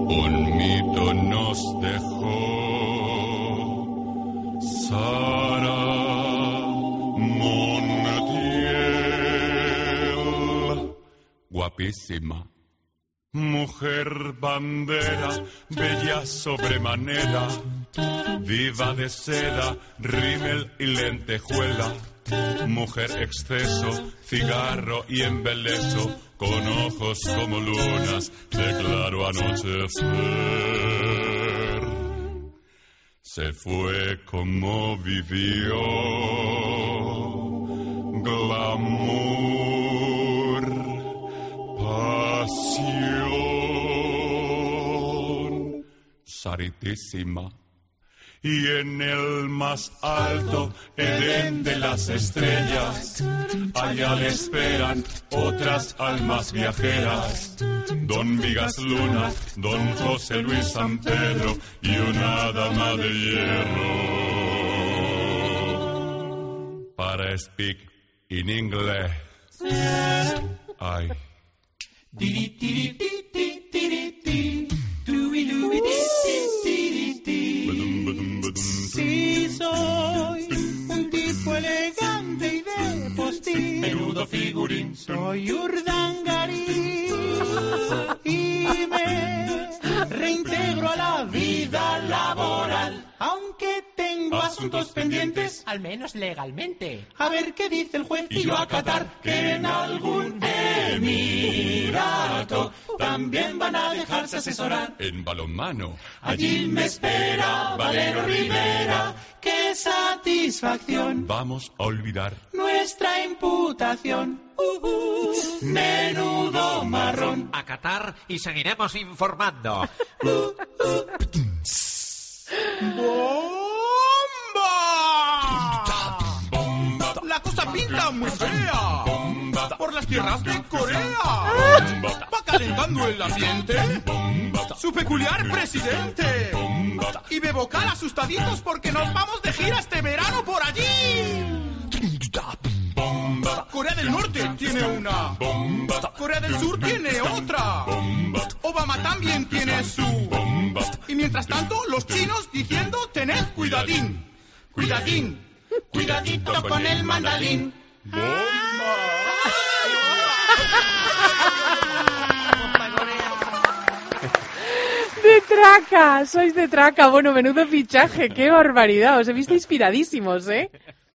Un mito nos dejó Sara Montiel, guapísima, mujer bandera, bella sobremanera, diva de seda, rímel y lentejuela, mujer exceso, cigarro y embeleso, con ojos como lunas de claro anochecer. Se fue como vivió, glamour, pasión, saritísima. Y en el más alto Edén de las estrellas, allá le esperan otras almas viajeras, don Vigas Luna, don José Luis San Pedro y una dama de hierro. Para speak in inglés. Ay. Sí, soy un tipo elegante y de postín. Menudo figurín. Soy urdangarín y me reintegro a la vida laboral. Aunque tengo asuntos pendientes, Al menos legalmente. a ver qué dice el juez y yo a acatar que en algún emirato también van a dejarse asesorar. En balonmano. Allí me espera Valero Rivera, qué satisfacción Vamos a olvidar. nuestra imputación. Menudo marrón. A Qatar y seguiremos informando. ¡Bomba! La cosa pinta muy fea. Por las tierras de Corea. Va calentando el ambiente. Su peculiar presidente. Y bebo cal asustaditos porque nos vamos de gira este verano por allí. Corea del Norte tiene una. Corea del Sur tiene otra. Obama también tiene su. Y mientras tanto, los chinos diciendo: tened cuidadín. Cuidadín. Cuidadito con el mandalín. De traca, sois de traca. Bueno, menudo fichaje, qué barbaridad. Os he visto inspiradísimos, ¿eh?